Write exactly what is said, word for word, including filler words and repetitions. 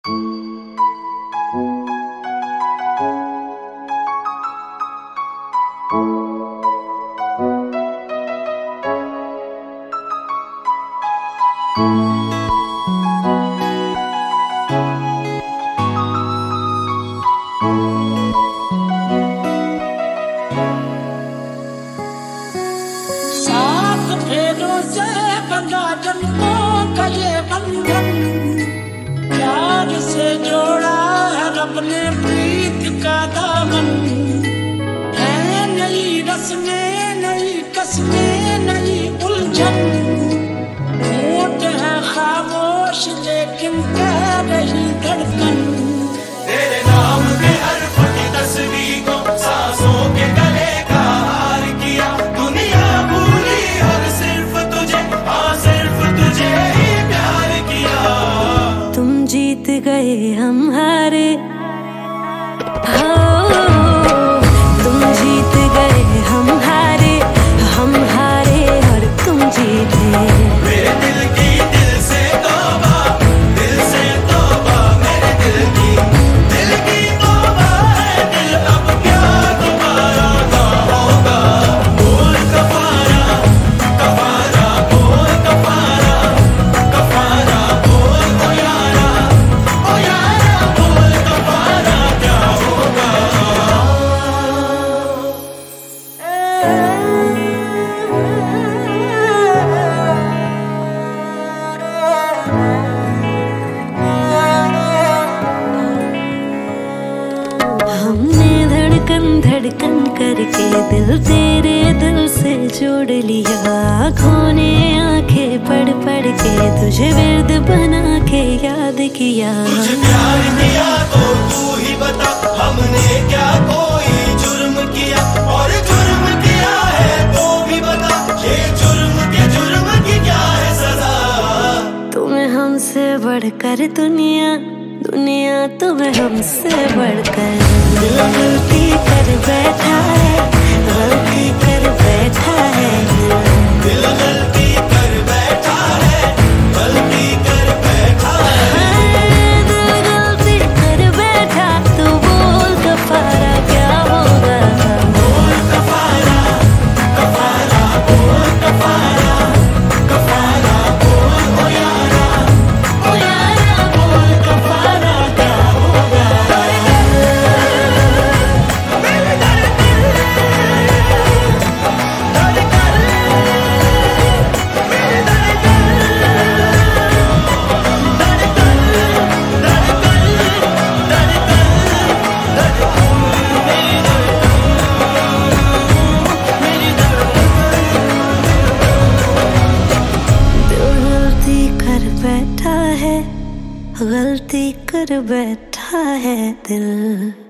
सात फेरों से बंधा जन्मों का ये बंधन, प्यार से जोड़ा है रब ने प्रीत का दामन। है नई रस्में, नई कसमें, नई उलझन, होठ है खामोश लेकिन कह रही धड़कन। तेरे नाम के हर फटी तस्वीर को सांसों के गले का हार किया, दुनिया भूली और सिर्फ तुझे, हाँ सिर्फ तुझे ही प्यार किया। तुम जीत गए हम हारे, तुम जीत गए हम हारे, हम हारे और तुम जीते। मेरे दिल की दिल से तौबा, दिल से तौबा, मेरे दिल की दिल की तौबा है। दिल अब क्या दोबारा ना होगा, बोल कफारा कफारा, बोल कफारा कफारा, बोल ओ यारा ओ यारा, बोल कफारा क्या होगा। हमने धड़कन धड़कन करके दिल तेरे दिल से जोड़ लिया, आँखों ने आंखें पढ़ पढ़ के तुझे विर्द बना के याद किया। तुझे प्यार किया तो तू ही बता, हमने क्या कोई जुर्म किया, और जुर्म किया है तो भी बता, ये जुर्म के जुर्म की क्या है सजा। तुम्हें हमसे बढ़कर दुनिया, दुनिया तुम्हें हमसे बढ़कर। दिल गलती कर बैठा है, गलती कर बैठा है। दिल गलती कर बैठा है, गलती कर बैठा है। दिल गलती कर बैठा, तू बोल कफारा क्या होगा। बोल कफारा कफारा, बोल कफारा कफारा, बोल ओ यारा ओ यारा, बोल कफारा क्या होगा। मेरे दर्द धड़कन, मेरे दर्द दिल गलती कर बैठा है, गलती कर बैठा है दिल।